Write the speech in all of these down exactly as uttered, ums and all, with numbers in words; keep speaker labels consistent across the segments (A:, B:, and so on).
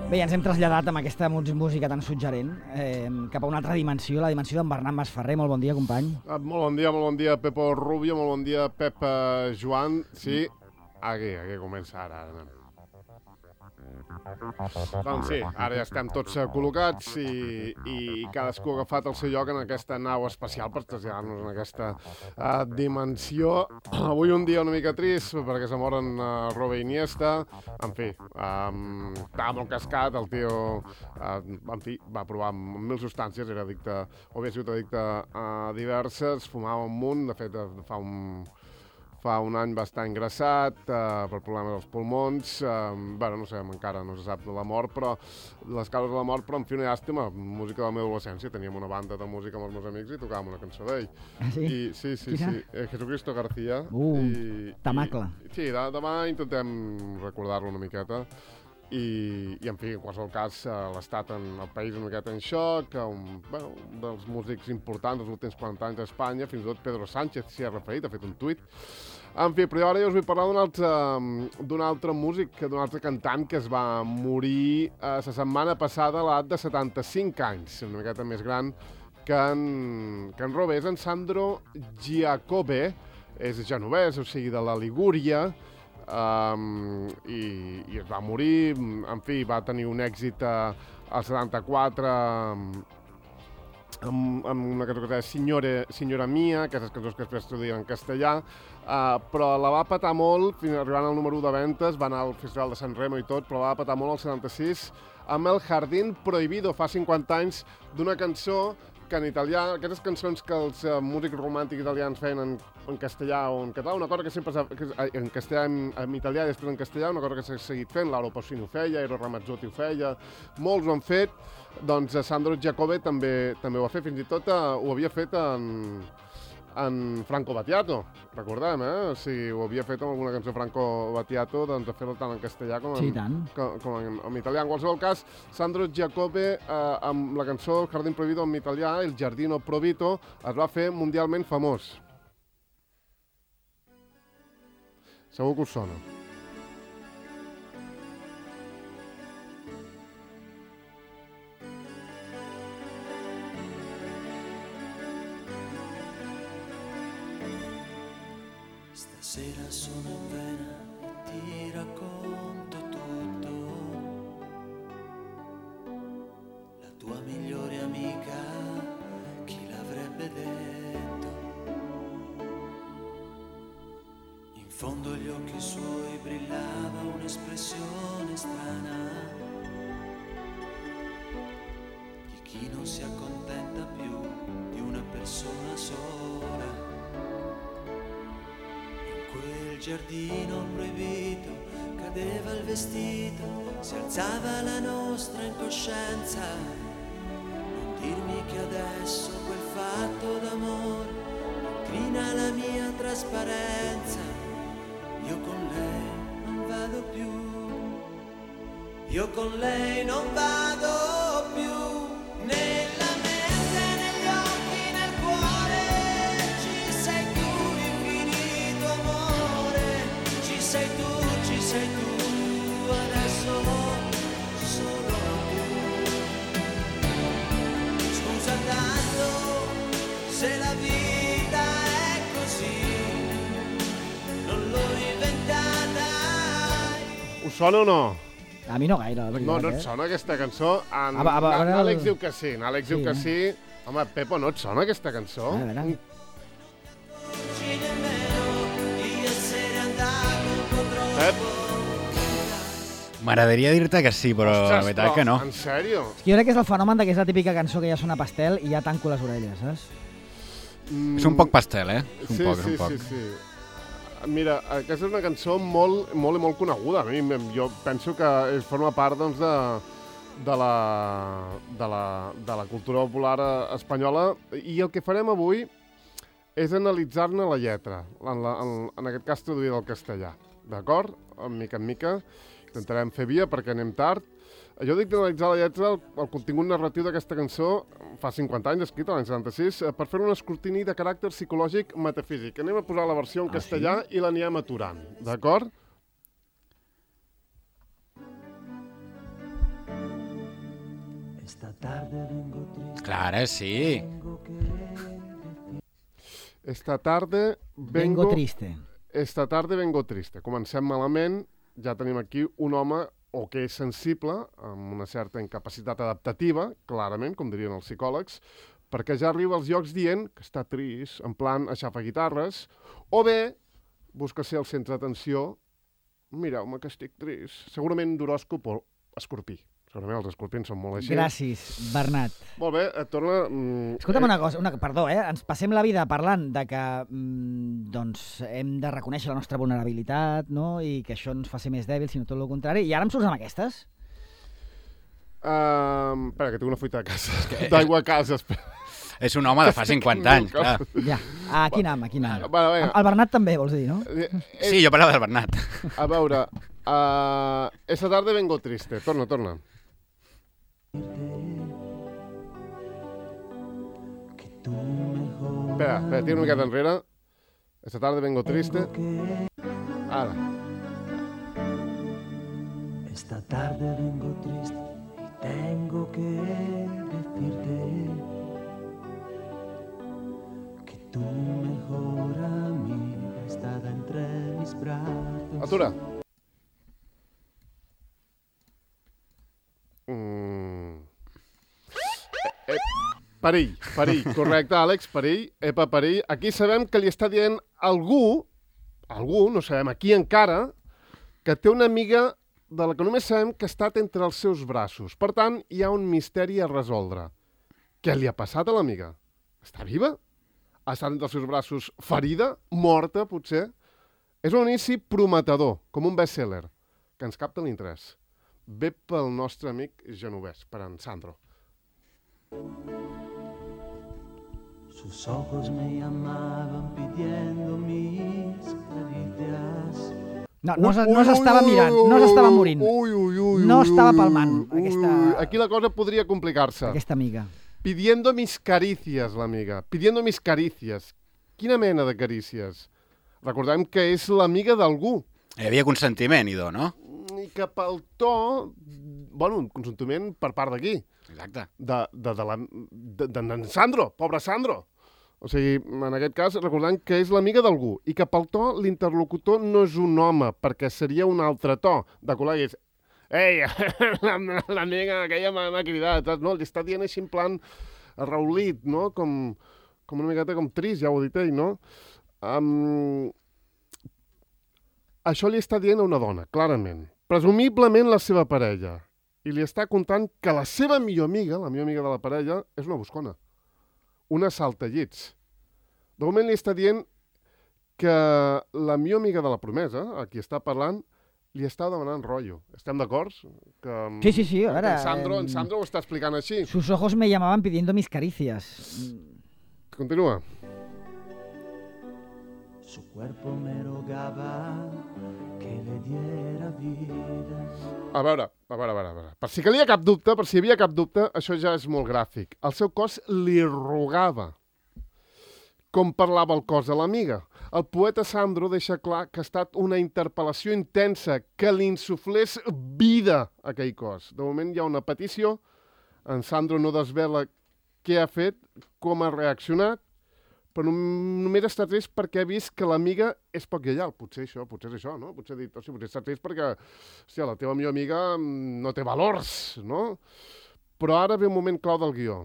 A: Bé, ens hem traslladat amb aquesta música tan suggerent eh, cap a una altra dimensió, la dimensió d'en Bernat Masferrer. Molt bon dia, company.
B: Ah, molt bon dia, molt bon dia, Pepo Rubio, molt bon dia, Pep uh, Joan. Sí, aquí, aquí comença ara. ara. Doncs sí, ara ja estem tots uh, col·locats i, i cadascú ha agafat el seu lloc en aquesta nau espacial per traslladar-nos en aquesta uh, dimensió. Avui un dia una mica trist perquè se moren uh, Robe Iniesta. En fi, um, estava molt cascat, el tio uh, en fi, va provar amb mil substàncies, era addicte, o havia sigut addicte a diverses, fumava un munt, de fet fa un... Fa un any va estar ingressat uh, per problemes dels pulmons. Uh, bueno, no sé, encara no se sap de la mort, però les causes de la mort, però en fi, una llàstima. Música de la meva adolescència, teníem una banda de música amb els meus amics i tocàvem una cançó d'ell.
A: Ah, sí?
B: I, sí, sí,
A: Quina?
B: sí. Eh, Jesucristo García.
A: Uh,
B: I,
A: tamacle.
B: I, sí, de, demà intentem recordar-lo una miqueta. I, i en fi, en qualsevol cas, uh, l'estat en el país una miqueta en xoc, un, bueno, un dels músics importants dels últims quaranta anys a Espanya, fins i tot Pedro Sánchez s'hi ha referit, ha fet un tuit. En fi, però ara jo us vull parlar d'un altre, d'un altre músic, d'un altre cantant que es va morir uh, la setmana passada a l'edat de setanta-cinc anys, una miqueta més gran que en, que en Robe. És en Sandro Giacobbe, és genovès, o sigui, de la Ligúria, Um, i, i es va morir. En fi, va tenir un èxit uh, al setanta-quatre amb, amb una cançó que es deia Signore, Signora Mia, aquestes cançons que després estudien en castellà, uh, però la va petar molt, fins arribant al número u de ventes, va anar al Festival de San Remo i tot, però la va petar molt al setanta-sis amb El Jardín Prohibido, fa cinquanta anys, d'una cançó que en italià, aquestes cançons que els uh, músics romàntics italians feien en, en castellà o en català, una cosa que sempre s'ha... en castellà, en, en italià i després en castellà, una cosa que s'ha seguit fent, Lauro Pausini ho feia, Eros Ramazzotti ho feia, molts ho han fet, doncs Sandro Giacobbe també també ho va fer, fins i tot uh, ho havia fet en, en Franco Battiato, recordem, eh? O sigui, ho havia fet amb alguna cançó Franco Battiato, doncs de fer-ho tant en castellà com en,
A: sí, tant.
B: com, com en, en italià. En qualsevol cas, Sandro Giacobbe, eh, amb la cançó El Jardín Prohibido en italià, El Giardino Proibito, es va fer mundialment famós. Segur que us sona.
C: Stasera sono in vena e ti racconto tutto. La tua migliore amica, chi l'avrebbe detto? In fondo agli occhi suoi brillava un'espressione strana di chi non si accontenta più di una persona sola. Quel giardino proibito cadeva il vestito, si alzava la nostra incoscienza. Non dirmi che adesso quel fatto d'amore incrina la mia trasparenza. Io con lei non vado più, io con lei non vado più. Nella mente, negli occhi, nel cuore ci sei tu, infinito amore. Ci sei tu, ci sei tu, adesso solo tu. Scusa tanto se la vita è così, non l'ho inventata.
B: Us sona o no?
A: A mi no gaire, la veritat.
B: No, no et
A: eh?
B: sona aquesta cançó? En...
A: A, a, a, a,
B: N'Àlex diu que sí, n'Àlex
A: sí,
B: diu que
A: eh?
B: sí. Home, Pepo, no et sona aquesta cançó?
A: A veure.
B: Pep?
D: M'agradaria dir-te que sí, però
B: Ostres,
D: la veritat que no.
B: En sèrio?
A: És que jo crec que és el fenomen de que és la típica cançó que ja sona pastel i ja tanco les orelles, saps?
B: Mm,
D: És un poc pastel, eh? És un
B: sí,
D: poc,
B: sí,
D: és un poc.
B: sí, sí. Mira, aquesta és una cançó molt, molt i molt coneguda. A mi, jo penso que forma part, doncs, de, de, la, de, la, de la cultura popular espanyola. I el que farem avui és analitzar-ne la lletra, en, la, en, en aquest cas traduïda al castellà. D'acord? Mica en mica. Intentarem fer via perquè anem tard. Jo dic d'analitzar la lletra, el, el contingut narratiu d'aquesta cançó, fa cinquanta anys, escrita l'any setanta-sis, per fer un escrutini de caràcter psicològic metafísic. Anem a posar la versió en
A: Ah,
B: castellà
A: sí?
B: i l'anirem aturant, d'acord?
D: Clar, sí.
B: Esta tarde vengo...
A: Vengo triste.
B: Esta tarde vengo triste. Comencem malament, ja tenim aquí un home o que és sensible, amb una certa incapacitat adaptativa, clarament, com dirien els psicòlegs, perquè ja arriba als llocs dient que està trist, en plan aixafa guitarres, o bé busca ser el centre d'atenció, mireu-me que estic trist, segurament d'horòscop o escorpí. Segurament els escorpins són molt així.
A: Gràcies, Bernat.
B: Molt bé, et torna... Mm,
A: Escolta'm
B: eh,
A: una cosa, una, perdó, eh? Ens passem la vida parlant de que mm, doncs, hem de reconèixer la nostra vulnerabilitat, no? I que això ens fa ser més dèbils, sinó tot el contrari. I ara em surts amb aquestes?
B: Um, espera, que tinc una fuita de casa. D'aigua a casa, espera.
D: És un home de fa cinquanta anys, clar.
A: Ja, a quin am, a quin am.
B: Bueno, vinga.
A: El Bernat també, vols dir, no?
B: Eh,
D: Sí, jo parlava del Bernat.
B: A veure, uh, esta tarde vengo triste. Torna, torna. Espera, espera, tira una miqueta enrere. Esta tarde vengo triste. Ara.
C: Esta tarde vengo triste y tengo que decirte que tu mejor amiga está entre mis brazos.
B: Atura. Mm. Eh, eh, perill, perill. Correcte, Àlex, perill. Epa, perill. Aquí sabem que li està dient algú, algú, no sabem a qui encara, que té una amiga de la que només sabem que ha estat entre els seus braços. Per tant, hi ha un misteri a resoldre. Què li ha passat a l'amiga? Està viva? Ha estat entre els seus braços ferida? Morta, potser? És un inici prometedor, com un best-seller, que ens capta l'interès. Ve pel nostre amic genovès, per en Sandro.
C: Sus ojos me llamaban pidiendo mis caricias.
A: No, no, no, no s'estava mirant, no s'estava morint.
B: Ui, ui, ui,
A: No
B: ui,
A: estava
B: ui,
A: palmant,
B: ui,
A: aquesta-
B: ui. Aquí la cosa podria complicar-se.
A: Aquesta amiga.
B: Pidiendo mis caricias, l'amiga. Pidiendo mis caricias. Quina mena de carícies? Recordem que és l'amiga d'algú.
D: Hi havia consentiment, idò, no?
B: I que pel to... Bueno, un consentiment per part d'aquí.
D: Exacte.
B: De, de, de, la, de, de, de Sandro, pobre Sandro. O sigui, en aquest cas, recordant que és l'amiga d'algú i que pel to l'interlocutor no és un home, perquè seria un altre to de col·legues. Ei, l'amiga aquella m'ha cridat, saps? No, li està dient així en plan arraulit, no? Com, com una miqueta com trist, ja ho ha dit ell, no? Um, això li està dient a una dona, clarament. Presumiblement la seva parella. I li està contant que la seva millor amiga, la millor amiga de la parella, és una buscona. Una saltallits. De moment li està dient que la millor amiga de la promesa, a qui està parlant, li està demanant rotllo. Estem d'acord? Que,
A: Sí, sí, sí, a veure,
B: En Sandro, en
A: em-
B: Sandro ho està explicant així.
A: Sus ojos me llamaban pidiendo mis caricias.
B: Continua.
C: Su cuerpo me rogaba que le diera vida.
B: A veure, a veure, a veure, a veure. Per si calia cap dubte, per si hi havia cap dubte, això ja és molt gràfic. El seu cos li rogava. Com parlava el cos a l'amiga. El poeta Sandro deixa clar que ha estat una interpel·lació intensa que li insuflés vida a aquell cos. De moment hi ha una petició. En Sandro no desvela què ha fet, com ha reaccionat, però només està trist perquè ha vist que l'amiga és poc lleial. Potser això, potser és això, no? Potser ha dit, o sigui, potser està trist perquè, hòstia, la teva millor amiga no té valors, no? Però ara ve un moment clau del guió.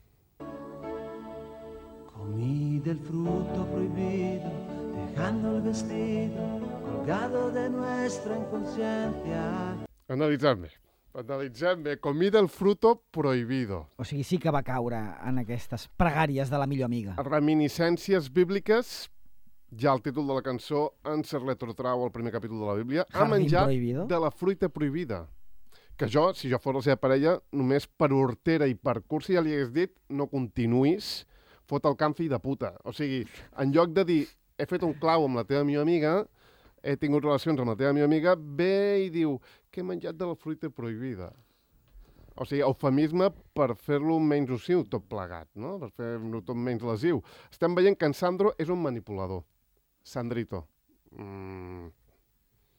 C: Comí del fruto prohibido, dejando el vestido colgado de nuestra inconsciencia.
B: Analitzem bé. Analitzem bé. Comí del fruto prohibido.
A: O sigui, sí que va caure en aquestes pregàries de la millor amiga.
B: Reminiscències bíbliques, ja el títol de la cançó ens retrotrau al primer capítol de la Bíblia. Ha
A: Jardín
B: menjat
A: prohibido.
B: de la fruita prohibida. Que jo, si jo fos la seva parella, només per hortera i per cursi ja li hagués dit no continuïs, fot el camp fill de puta. O sigui, en lloc de dir he fet un clau amb la teva millor amiga, he tingut relacions amb la teva millor amiga, ve i diu que he menjat de la fruita prohibida. O sigui, eufemisme per fer-lo menys nociu, tot plegat, no? Per fer-lo tot menys lesiu. Estem veient que en Sandro és un manipulador. Sandrito. Mm.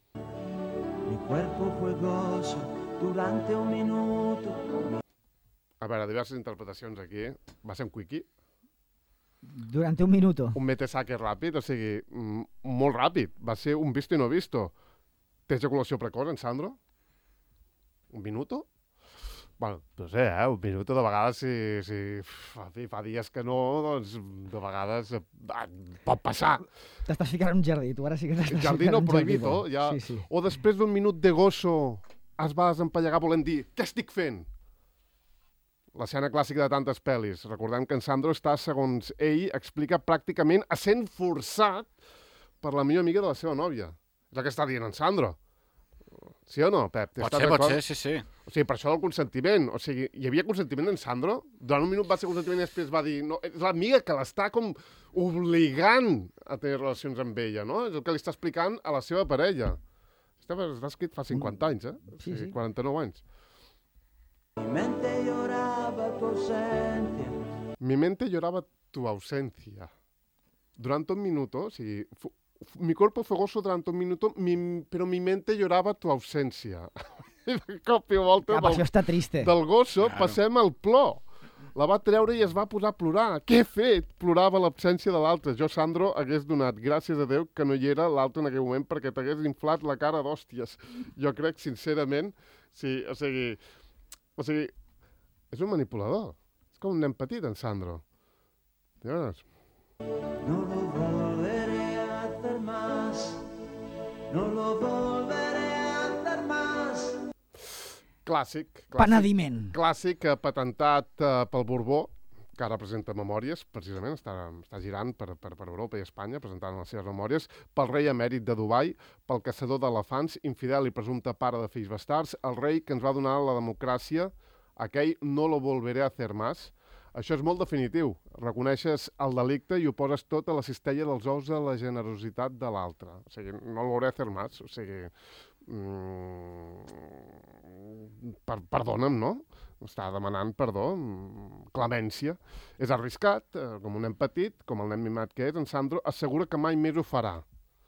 C: Mi cuerpo fue gozo durante un minuto.
B: A veure, diverses interpretacions aquí. Va ser un quickie.
A: Durante un minuto.
B: Un mete saque ràpid, o sigui, mm, molt ràpid. Va ser un visto i no visto. Té ejaculació precoç, en Sandro? Un minuto? Bueno, no sé, eh? Un minuto de vegades, si, si fa, fa dies que no, doncs de vegades eh, pot passar.
A: T'estàs ficant en un jardí, tu ara sí que t'estàs
B: Jardí
A: ficant
B: no
A: en un jardí
B: prohibit,
A: bo.
B: oh? Ja...
A: Sí, sí.
B: O després d'un minut de gosso es va desempallegar volent dir què estic fent? L'escena clàssica de tantes pel·lis. Recordem que en Sandro està, segons ell, explica pràcticament essent forçat per la millor amiga de la seva nòvia. És el que està dient en Sandro. Sí o no, Pep?
D: Pot ser, pot ser, sí, sí.
B: O sigui, per això del consentiment. O sigui, hi havia consentiment en Sandro? Durant un minut va ser consentiment i després va dir... No, és l'amiga que l'està com obligant a tenir relacions amb ella, no? És el que li està explicant a la seva parella. Està, està escrit fa cinquanta anys, eh?
A: Sí, sí.
B: quaranta-nou anys.
C: Mi mente lloraba tu ausencia.
B: Mi mente lloraba tu ausencia. Durante un minuto, o sigui... Fu, mi cuerpo fue gozo durante un minuto, mi, pero mi mente lloraba tu ausencia. I de cop i volta
A: Cap, això
B: del,
A: està triste.
B: del gosso
D: Claro.
B: passem al plor. La va treure i es va posar a plorar. Què he fet? Plorava l'absència de l'altre. Jo, Sandro, hagués donat gràcies a Déu que no hi era l'altre en aquell moment perquè t'hagués inflat la cara d'hòsties. Jo crec, sincerament, sí, o sigui, o sigui, és un manipulador. És com un nen petit, en Sandro. Llavors,
C: No lo volveré a hacer más. No lo volveré a hacer más.
B: clàssic. clàssic.
A: Penediment.
B: Clàssic eh, patentat eh, pel Borbó, que ara presenta memòries, precisament, està, està girant per, per, per Europa i Espanya, presentant les seves memòries, pel rei emèrit de Dubai, pel caçador d'elefants, infidel i presumpte pare de fills bastards, el rei que ens va donar la democràcia, aquell no lo volveré a hacer más. Això és molt definitiu. Reconeixes el delicte i ho poses tot a la cistella dels ous de la generositat de l'altre. O sigui, no lo volveré a hacer más. O sigui, mm, per, perdona'm, no? Està demanant perdó, mm, clemència. És arriscat, eh, com un nen petit, com el nen mimat que és, en Sandro assegura que mai més ho farà.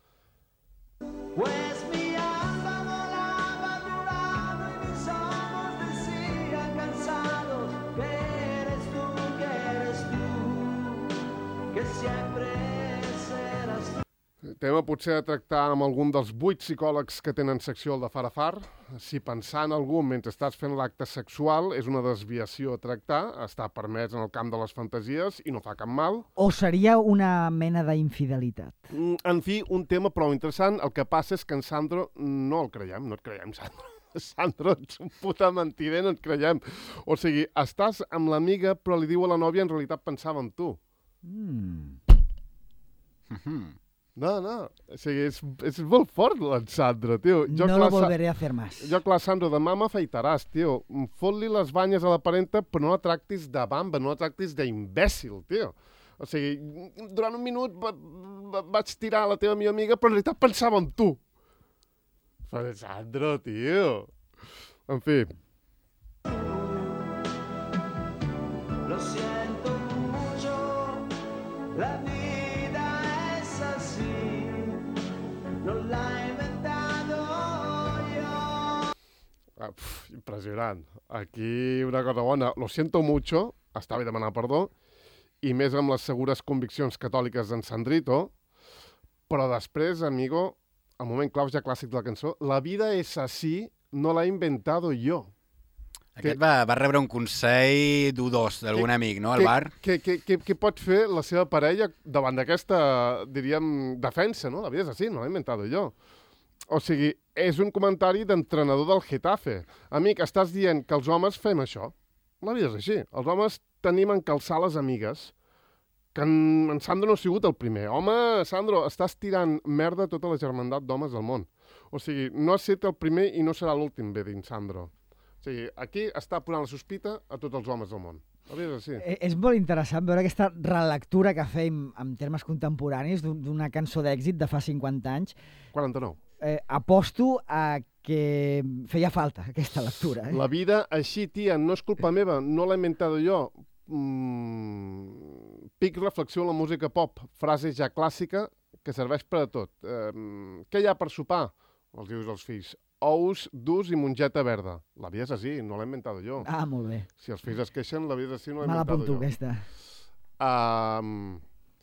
C: Pues mi alma volaba a tu lado y mis ojos decían cansados que eres tú, que eres tú, que siempre serás tú.
B: Tema potser a tractar amb algun dels vuit psicòlegs que tenen secció al de Farafar. Si pensar en algú mentre estàs fent l'acte sexual és una desviació a tractar, està permès en el camp de les fantasies i no fa cap mal.
A: O seria una mena d'infidelitat.
B: Mm, En fi, un tema prou interessant. El que passa és que en Sandro no el creiem, no et creiem, Sandro. Sandro, ets un puta mentider, no et creiem. O sigui, estàs amb l'amiga però li diu a la nòvia en realitat pensava en tu.
A: Mm.
D: Mhm.
B: No, no, o sigui, és, és molt fort l'en Sandro, tio. Jo,
A: No
B: clar,
A: lo
B: Sa-
A: volveré a hacer más.
B: Jo, clar, Sandro, demà m'afaitaràs, tio. Fot-li les banyes a la parenta, però no la tractis de bamba, no la tractis d'imbècil, tio. O sigui, durant un minut va, va, vaig tirar a la teva millor amiga, però en realitat pensava en tu. Però, Sandro, tio. En fi,
C: Lo siento mucho, la vida es así, no la he inventado yo.
B: ah, pf, impressionant. Aquí una cosa bona. Lo siento mucho, està bé demanar perdó, i més amb les segures conviccions catòliques d'en Sandrito, però després, amigo, el moment clau ja clàssic de la cançó, la vida és así, no la he inventado yo.
D: Aquest va, va rebre un consell dudós d'algun
B: Què-
D: amic, no, al
B: Què-
D: bar?
B: Què, què, què, què pot fer la seva parella davant d'aquesta, diríem, defensa, no? La vida és así, no l'he inventado jo. O sigui, és un comentari d'entrenador del Getafe. Amic, estàs dient que els homes fem això. La vida és així. Els homes tenim en calçar les amigues, que en, en Sandro no ha sigut el primer. Home, Sandro, estàs tirant merda a tota la germandat d'homes del món. O sigui, no has estat el primer i no serà l'últim, bé dint Sandro. O sigui, aquí està posant la sospita a tots els homes del món. La vida és així.
A: Eh, És molt interessant veure aquesta relectura que fem en termes contemporanis d'un- d'una cançó d'èxit de fa cinquanta anys.
B: quaranta-nou.
A: Eh, aposto a que feia falta aquesta lectura. Eh?
B: La vida així, tia, no és culpa meva, no l'he inventat jo. Mm, pic reflexió en la música pop, frase ja clàssica que serveix per a tot. Eh, què hi ha per sopar? Els dius als fills. ous durs i mongeta verda. La vida és així, no l'he inventat jo.
A: Ah, molt bé.
B: Si els fills es queixen, la vida és així, no l'he
A: Me
B: inventat
A: l'apunto,
B: jo.
A: aquesta.
B: Um,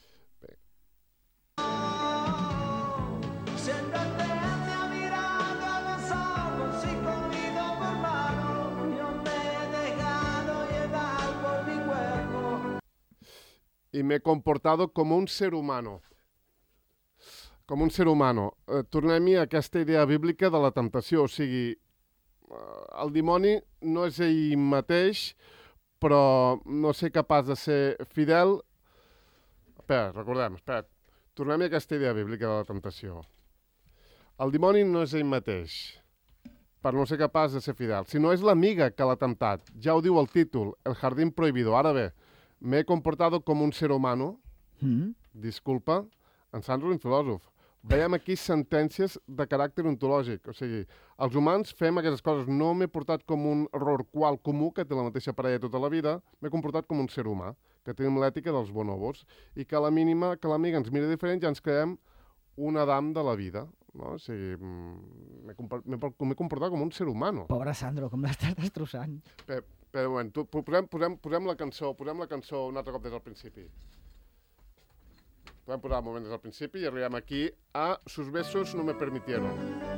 C: Siéntate me ha mirado a los ojos y comido por mano. Yo me he dejado llevar por mi cuerpo.
B: y me he comportado como un ser humano. Com un ser humano. Eh, Tornem-hi a aquesta idea bíblica de la temptació. O sigui, eh, el dimoni no és ell mateix, però no ser capaç de ser fidel. Espera, recordem, espera. Tornem-hi a aquesta idea bíblica de la temptació. El dimoni no és ell mateix, per no ser capaç de ser fidel, sinó és l'amiga que l'ha temptat. Ja ho diu el títol, El jardín prohibido. Ara bé, me he comportado como un ser humano.
A: Mm?
B: Disculpa, en Sandro, un filòsof. Veiem aquí sentències de caràcter ontològic. O sigui, els humans fem aquestes coses. No m'he portat com un rorqual comú que té la mateixa parella tota la vida, m'he comportat com un ser humà, que tenim l'ètica dels bonobos, i que a la mínima que l'amiga ens mira diferent ja ens creem un Adam de la vida. No? O sigui, m'he compor- m'he por- m'he comportat com un ser humano.
A: Pobre Sandro, com l'estàs destrossant.
B: Espera, espera un moment, tu, posem, posem, posem la cançó, posem la cançó un altre cop des del principi. Podem posar el moment des del principi i arribem aquí a Sus besos no me permitieron.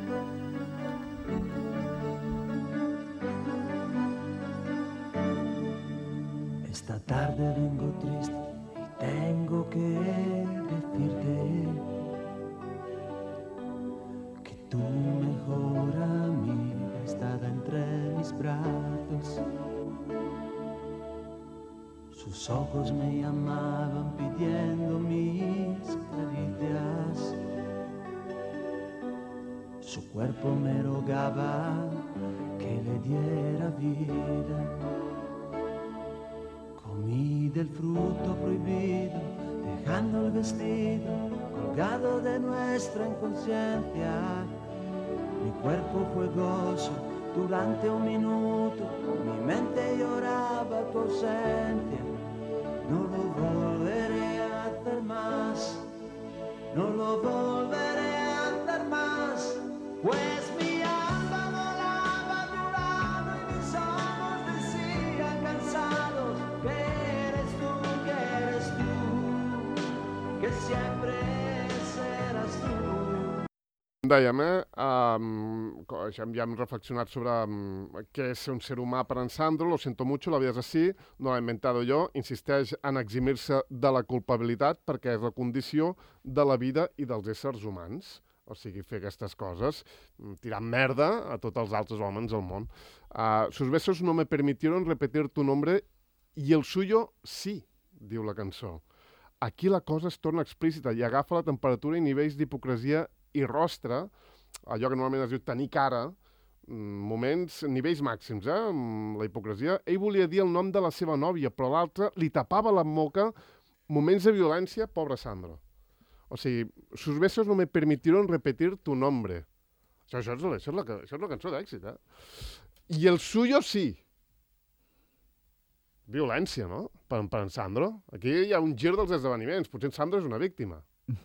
C: Esta tarde vengo triste y tengo que decirte que tu mejor amiga está entre mis brazos. Sus ojos me llamaban pidiendo mis caricias. Su cuerpo me rogaba que le diera vida. Comí del fruto prohibido, dejando el vestido colgado de nuestra inconsciencia. Mi cuerpo fue gozo durante un minuto, mi mente lloraba tu ausencia. No lo volveré a hacer más, no lo volveré a hacer más, pues mi alma volaba a tu lado y mis ojos decían cansados que eres tú, que eres tú, que siempre serás tú.
B: Dèiem, eh? Um, ja, ja hem reflexionat sobre um, què és ser un ser humà per en Sandro. Lo siento mucho, la vida és així, no l'he inventado jo. Insisteix en eximir-se de la culpabilitat perquè és la condició de la vida i dels éssers humans. O sigui, fer aquestes coses, tirant merda a tots els altres homes del món. Uh, Sus besos no me permitieron repetir tu nombre y el suyo sí, diu la cançó. Aquí la cosa es torna explícita i agafa la temperatura i nivells d'hipocresia i rostre, allò que normalment es diu tenir cara, moments, nivells màxims, eh? La hipocresia. Ell volia dir el nom de la seva nòvia, però l'altre li tapava la boca, moments de violència, pobre Sandro. O sigui, sus besos no me permitieron repetir tu nombre. Això, això, és, la, això, és, la, això és la cançó d'èxit, eh? I el suyo sí. Violència, no? Per, per en Sandro. Aquí hi ha un gir dels esdeveniments. Potser en Sandro és una víctima.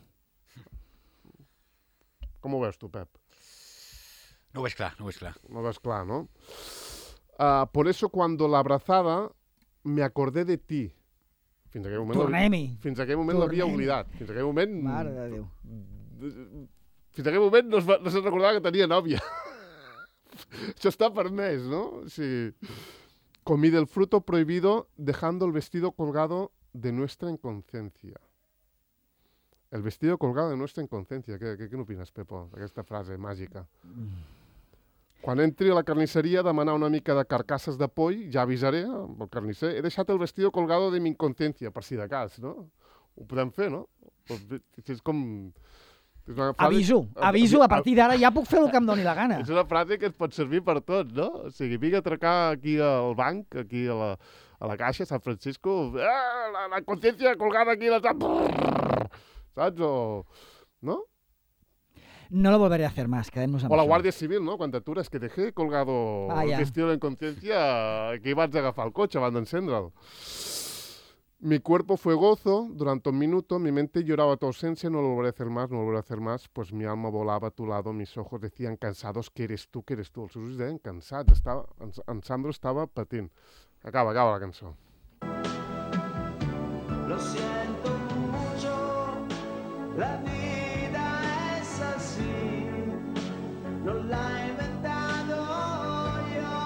B: Com ho veus tu, Pep?
D: No ho veig clar, no ho veig clar.
B: No ho veus clar, no? Uh, por eso cuando la abrazada me acordé de ti. Fins aquell moment...
A: Tornem-hi.
B: Fins aquell moment l'havia oblidat. Fins aquell moment...
A: Mare de Déu.
B: Fins aquell moment no, es va, no se'n recordava que tenia nòvia. Això està permès, no? O sigui, comí del fruto prohibido dejando el vestido colgado de nuestra inconsciencia. El vestido colgado de nuestra inconsciencia. Què, què, què n'opines, Pepo, d'aquesta frase màgica? Quan entri a la carnisseria a demanar una mica de carcasses de poll, ja avisaré al carnisser. He deixat el vestido colgado de mi inconsciencia, per si de cas, no? Ho podem fer, no? És com... És una frase...
A: Aviso, aviso, a partir d'ara ja puc fer el que em doni la gana.
B: És una frase que es pot servir per tot, no? O sigui, vinc a atracar aquí al banc, aquí a la, a la caixa, San Francisco, ah, la, la consciència colgada aquí, la... saps? O... no?
A: No lo volveré a hacer más, quedem-nos amb
B: O la
A: això.
B: Guàrdia Civil, no? Quan t'atures, que dejé colgado
A: Ah,
B: el
A: ja.
B: vestido de inconsciencia que hi vaig agafar el cotxe abans d'encendre'l. Mi cuerpo fue gozo durante un minuto, mi mente lloraba tu ausencia, no lo volveré a hacer más, no lo volveré a hacer más, pues mi alma volaba a tu lado, mis ojos decían cansados que eres tu, que eres tu. Els seus ulls deien cansats, estava, en, en Sandro estava patint. Acaba, acaba la cançó.
C: Lo siento mucho, la vida es así, no la he inventado yo.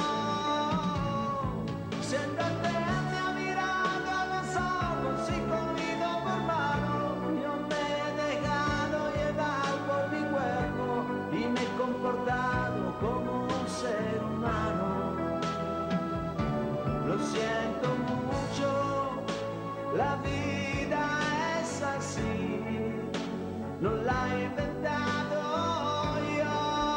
C: Siéntate, me ha mirado a los ojos y comido por mano. Yo me he dejado llevar por mi cuerpo y me he comportado como un ser humano. Lo siento mucho, la vida es así, no la he inventado yo.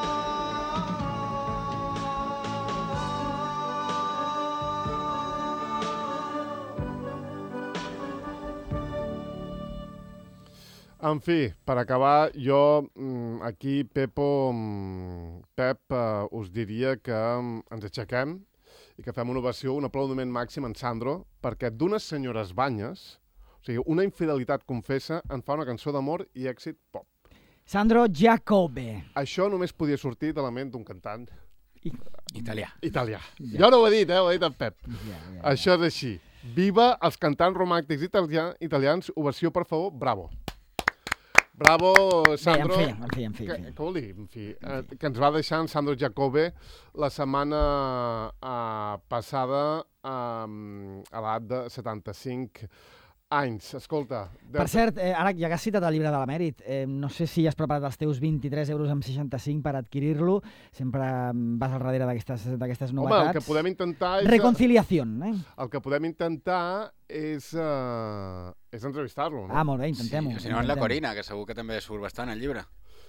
B: En fi, per acabar, jo mm, aquí, Pepo, mm, Pep, eh, us diria que mm, ens aixequem i que fem una ovació, un aplaudiment màxim en Sandro, perquè d'unes senyores banyes, o sigui, una infidelitat confessa, en fa una cançó d'amor i èxit pop.
A: Sandro Giacobbe.
B: Això només podia sortir de la ment d'un cantant
D: Italià.
B: italià. Jo no ho he dit, eh? Ho ha dit en Pep.
A: Ja, ja, ja.
B: Això és així. Viva els cantants romàntics italià, italians. Ovació, per favor. Bravo. Bravo, Sandro.
A: Bé, en fi, en fi, en fi.
B: Que,
A: en fi.
B: què vol dir? En fi, eh, que ens va deixar en Sandro Giacobbe la setmana eh, passada eh, a l'edat de setanta-cinc anys. Escolta...
A: Per cert, eh, ara ja que has citat el llibre de l'Emèrit, eh, no sé si has preparat els teus vint-i-tres euros amb seixanta-cinc per adquirir-lo. Sempre mm, vas al darrere d'aquestes d'aquestes
B: Home,
A: novetats.
B: el que podem intentar és...
A: Reconciliació, eh?
B: El que podem intentar és, uh, és entrevistar-lo, no?
A: Ah, molt bé, intentem-ho.
D: Sí, si no, en la
A: intentem-ho.
D: Corina, que segur que també surt bastant al llibre.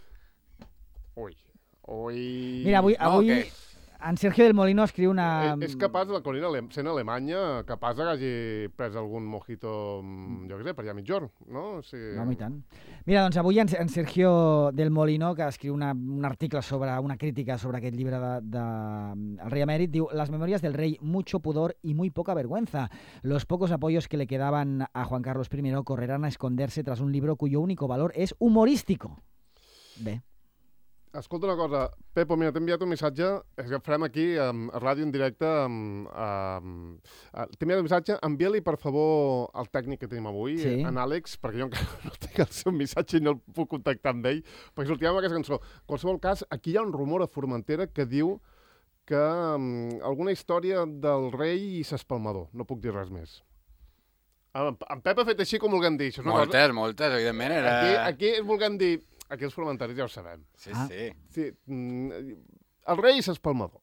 B: Ui. Ui...
A: Mira, avui,
D: No,
A: avui
D: què?
A: en Sergio del Molino escriu una...
B: Eh, és capaç, la Corina, ale- sent alemanya, capaç que hagi pres algun mojito, mm, jo què sé, per allà mitjorn, no? O sigui...
A: No, i tant. Mira, doncs avui en, en Sergio del Molino, que escriu una, un article sobre una crítica sobre aquest llibre de, de el rei emèrit, diu: las memorias del rey, mucho pudor y muy poca vergüenza. Los pocos apoyos que le quedaban a Juan Carlos primero correrán a esconderse tras un libro cuyo único valor es humorístico. Bé.
B: Escolta una cosa, Pepo, mira, t'he enviat un missatge, és que farem aquí um, a ràdio en directe, um, um, uh, t'he enviat un missatge, envia-li per favor el tècnic que tenim avui,
A: Sí.
B: en Àlex, perquè jo encara no tinc el seu missatge i no el puc contactar amb ell, perquè sortirà amb aquesta cançó. En qualsevol cas, aquí hi ha un rumor a Formentera que diu que um, alguna història del rei i s'espalmador, no puc dir res més. En, en Pep ha fet així com volguem dir. Això és una
D: Moltes,
B: cosa...
D: moltes, evidentment. Era...
B: Aquí, aquí volguem dir... Aquí els formentaris ja ho sabem.
D: Sí,
A: Ah.
D: sí.
B: Sí, mm, el rei i s'espalmador.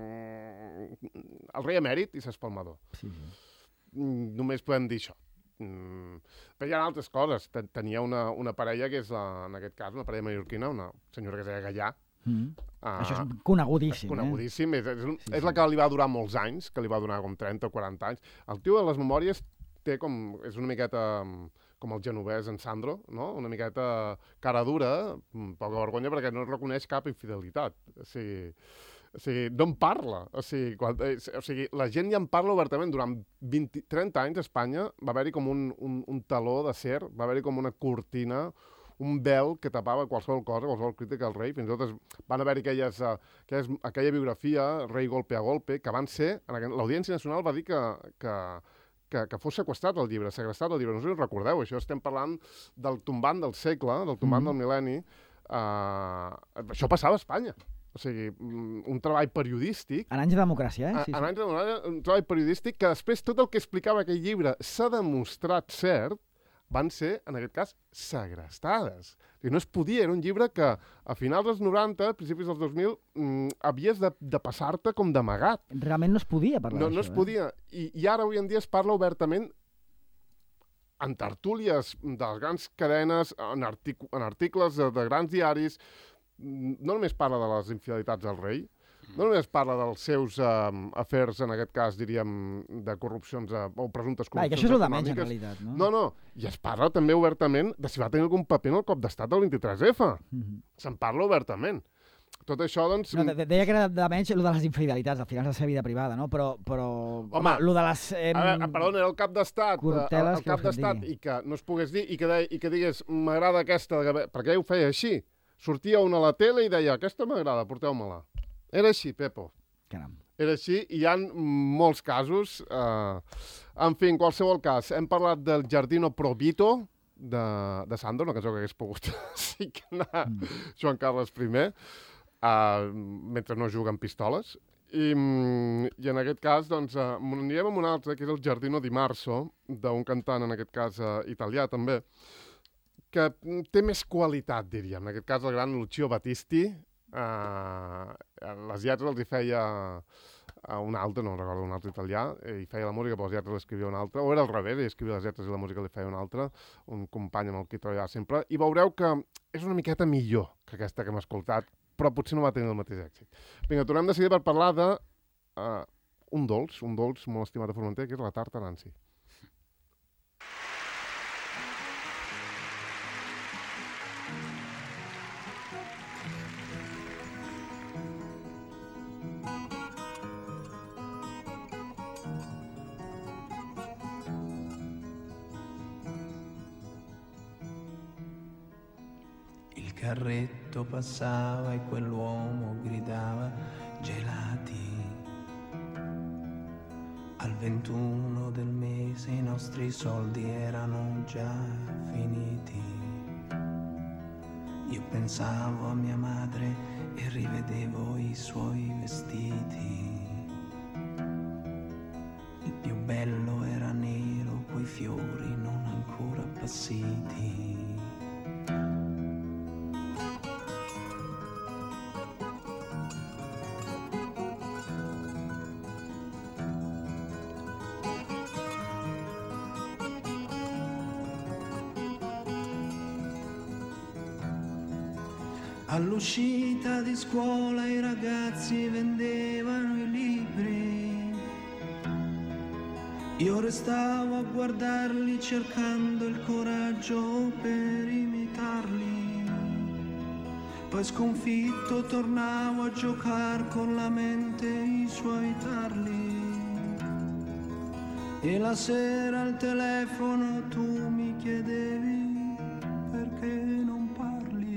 B: Mm, el rei emèrit i s'espalmador.
A: Sí, sí.
B: Mm, només podem dir això. Mm, però hi ha altres coses. Ten- Tenia una, una parella que és, la, en aquest cas, una parella mallorquina, una senyora que es deia Gallà.
A: Mm.
B: Ah,
A: Això és
B: és
A: conegudíssim.
B: conegudíssim. És, és,
A: Sí,
B: és
A: sí.
B: la que li va durar molts anys, que li va donar com trenta o quaranta anys. El tio de les memòries té com... És una miqueta... mm, com el genovès en Sandro, no? Una miqueta cara dura, mm, poca vergonya, perquè no reconeix cap infidelitat. O sigui, o sigui no en parla. O sigui, quan, eh, o sigui, la gent ja en parla obertament. Durant vint, trenta anys a Espanya va haver-hi com un, un, un taló d'acer, va haver-hi com una cortina, un vel que tapava qualsevol cosa, qualsevol crítica al rei. Fins i tot es, van haver-hi aquelles, uh, aquelles, aquella biografia, Rei golpe a golpe, que van ser... en aquell- L'Audiència Nacional va dir que, que, que, que fos seqüestrat el llibre, segrestat el llibre. No sé si us recordeu, això estem parlant del tombant del segle, del tombant
A: Mhm.
B: del mil·lenni. Uh, això passava a Espanya. O sigui, mm, un treball periodístic,
A: En anys de democràcia, eh?
B: sí, sí. en anys de democràcia, un treball periodístic que després tot el que explicava aquell llibre s'ha demostrat cert, van ser, en aquest cas, segrestades. O sigui, no es podia, era un llibre que a finals dels noranta, a principis dels dos mil, mm, havies de, de passar-te com d'amagat.
A: Realment no es podia parlar
B: No,
A: d'això.
B: no es podia. I, I ara, avui en dia, es parla obertament en tertúlies de les grans cadenes, en, artic en articles de, de grans diaris. Mm, No només parla de les infidelitats del rei, no només parla dels seus um, afers, en aquest cas, diríem, de corrupcions uh, o presumptes
A: Va, i que
B: corrupcions
A: això és el de menys, en
B: econòmiques.
A: realitat, no?
B: No, no, i es parla també obertament de si va tenir algun paper en el cop d'estat del vint-i-tres efa.
A: Mhm.
B: Se'n parla obertament. Tot això, doncs...
A: No, de, deia que era de menys el de les infidelitats, al final és la seva vida privada, no? Però, però
B: Home,
A: home, el de les... Eh,
B: a veure, perdona, era el cap d'estat, el, el cap d'estat, i que no es pogués dir, i que, de, i que digués, m'agrada aquesta, perquè ell ho feia així. Sortia una a la tele i deia, aquesta m'agrada, porteu-me-la. Era així, Pepo.
A: Caram.
B: Era així, i hi ha molts casos. Eh... En fi, en qualsevol cas, hem parlat del Giardino Provito, de, de Sandro, una cançó que hagués pogut signar mm. Joan Carles I, uh, mentre no juguen pistoles. I, i en aquest cas, doncs, uh, anirem amb un altre, que és el Giardino di Marzo, d'un cantant, en aquest cas, uh, italià també, que té més qualitat, diríem. En aquest cas, el gran Lucio Battisti, uh, les lletres els hi feia a un altre, no recordo, un altre italià, i feia la música, però les lletres l'escrivia un altre, o era al revés, ell escrivia les lletres i la música li feia un altre, un company amb el que treballava sempre, i veureu que és una miqueta millor que aquesta que hem escoltat, però potser no va tenir el mateix èxit. Vinga, tornem de seguida per parlar de uh, un dolç, un dolç molt estimat a Formentera, que és la tarta Nancy.
E: Il carretto passava e quell'uomo gridava gelati. Al ventuno del mese i nostri soldi erano già finiti. Io pensavo a mia madre e rivedevo i suoi vestiti. Il più bello era nero, coi fiori non ancora appassiti. All'uscita di scuola i ragazzi vendevano i libri. Io restavo a guardarli cercando il coraggio per imitarli. Poi sconfitto tornavo a giocare con la mente i suoi tarli. E la sera al telefono tu mi chiedevi perché non parli.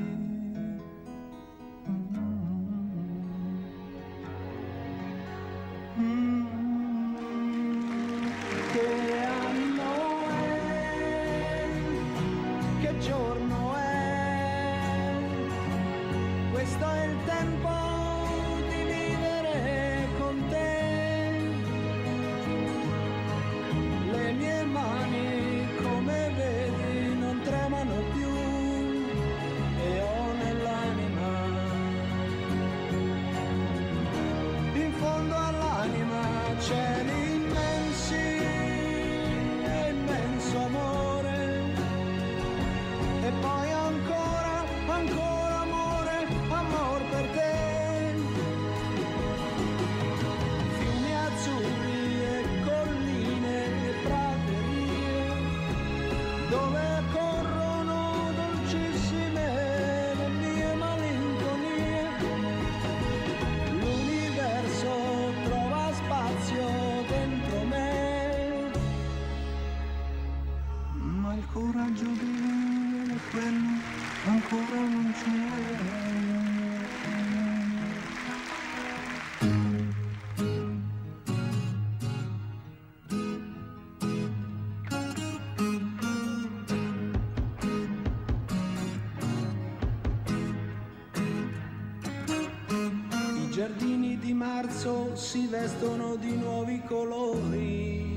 F: giardini di marzo si vestono di nuovi colori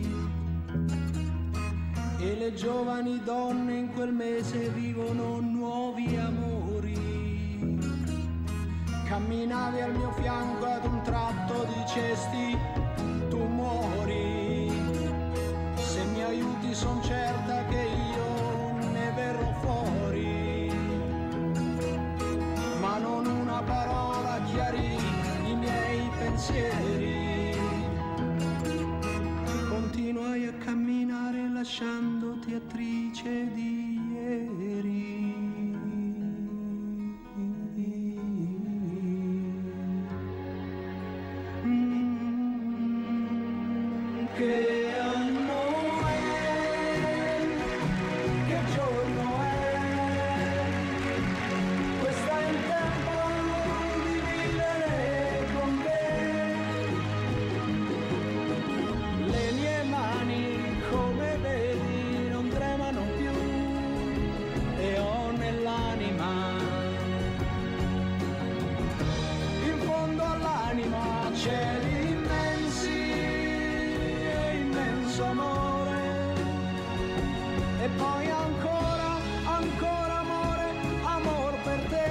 F: e le giovani donne in quel mese vivono nuovi amori. Camminavi al mio fianco, ad un tratto dicesti tu muori, se mi aiuti son certa che io ne verrò fuori, ma non una parola chiarì i miei pensieri. Continuai a camminare lasciandoti attrice di ieri. cieli immensi e immenso amore, e poi ancora, ancora amore, amor per te.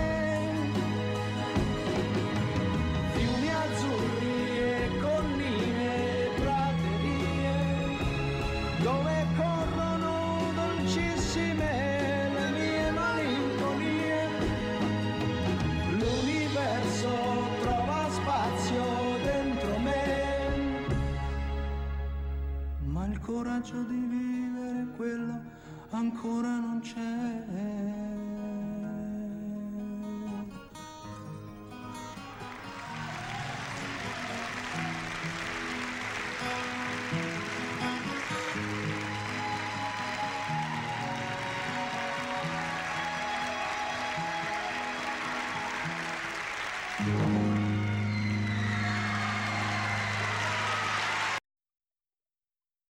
F: Fiumi azzurri e colline e praterie, dove corrono dolcissime le mie malinconie. L'universo trova spazio dentro me, ma il coraggio di vivere quello ancora non c'è.
E: Thank you.